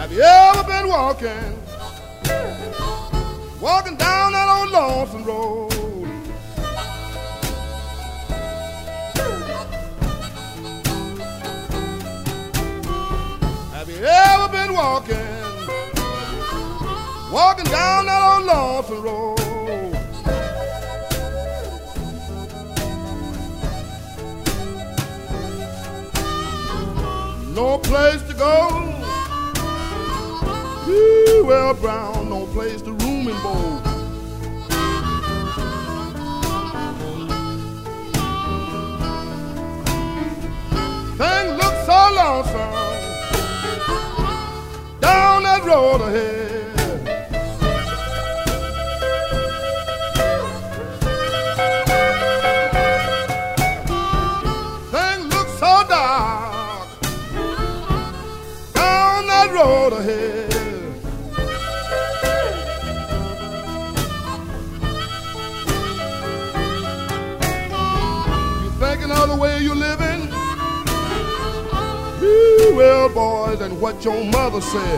Have you ever been walking down that old lonesome road? Have you ever been walking down that old lonesome road? No place to go. Well, Brown, no place to room and board. Things look so lonesome down that road ahead. Things look so dark down that road ahead. Another way you're living, well, boys, and what your mother said.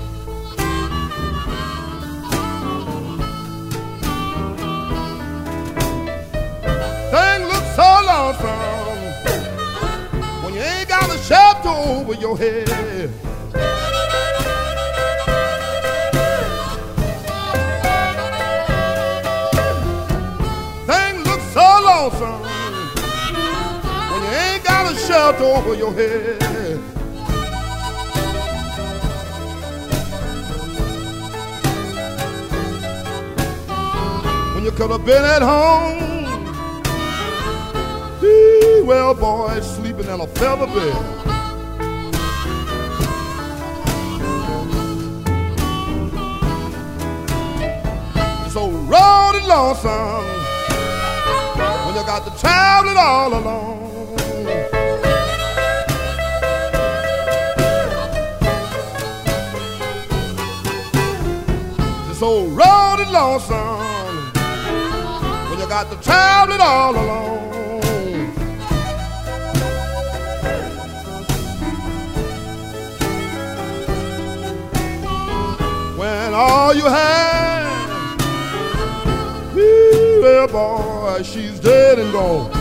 Things look so lonesome when you ain't got a shelter over your head. Things look so lonesome, shelter over your head. When you could have been at home, well, boy, sleeping in a feather bed. So road is lonesome when you got to travel it all alone. So road is lonesome when you got to travel it all alone. When all you had, well, boy, she's dead and gone.